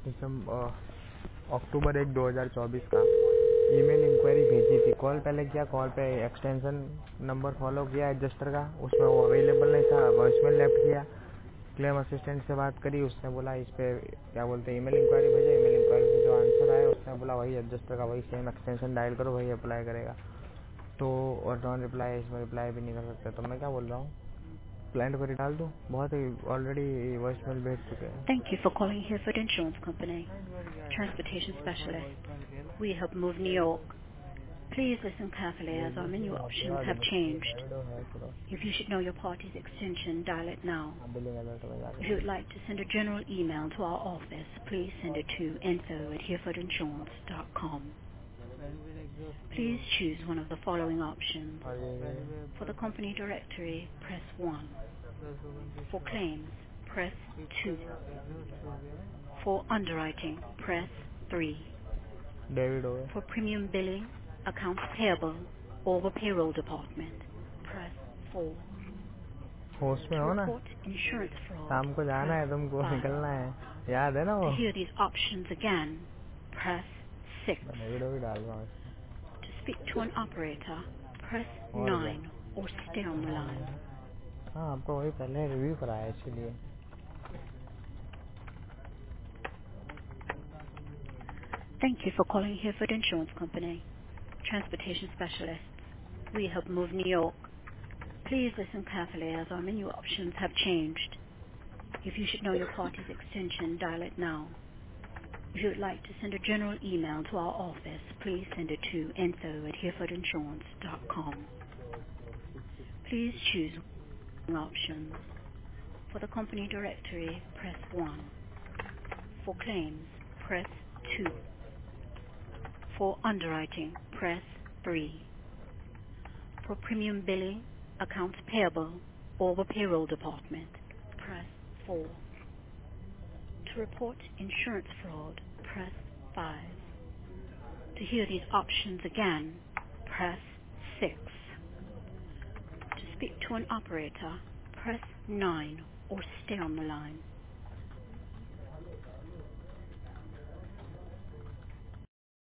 अक्टूबर 1 2024 का email inquiry भेजी थी। कॉल पहले किया, कॉल पे एक्सटेंशन नंबर फॉलो किया एडजस्टर का, उसमें वो अवेलेबल नहीं था। वॉइसमेल लेफ्ट किया, क्लेम असिस्टेंट से बात करी, उसने बोला इस पे क्या बोलते हैं ईमेल इंक्वायरी भेजो। ईमेल इंक्वायरी से जो आंसर आया उसने बोला वही एडजस्टर का वही सेम एक्सटेंशन डायल करो, वही अप्लाई करेगा। तो और नॉन रिप्लाई, इसमें रिप्लाई भी नहीं कर सकते। तो मैं क्या बोल रहा हूँ, क्लाइंट को डाल दूँ, बहुत ही ऑलरेडी वॉइसमेल भेज चुके हैं। Thank you for calling Hereford Insurance Company, Transportation Specialist. We help move New York. Please listen carefully as our menu options have changed. If you should know your party's extension, dial it now. Billing alert में If you would जाके like to send a general email to our office, please send it to info@herefordinsurance.com. Please choose one of the following options. और ये For the company directory, press 1. For claims, press 2. For underwriting, press 3. David हो गए। For premium billing, accounts payable, or the payroll department, press 4. होश में To हो ना, report insurance fraud, शाम को जाना press है तुमको, 5. निकलना है, याद है ना वो। To hear these options again, press 6. मैं डेविड भी डाल रहा हूँ इसमें। To speak to an operator, press और क्या, 9 or stay on the line. हाँ आपको वही पहले रिव्यू कराया इसीलिए। Thank you for calling Hereford Insurance Company, Transportation Specialists. We help move New York. Please listen carefully as our menu options have changed. If you should know your party's extension, dial it now. If you would like to send a general email to our office, please send it to info@herefordinsurance.com. Please choose one options. For the company directory, press 1. For claims, press 2. For underwriting, press 3. For premium billing, accounts payable, or the payroll department, press 4. To report insurance fraud, press 5. To hear these options again, press 6. To speak to an operator, press 9 or stay on the line.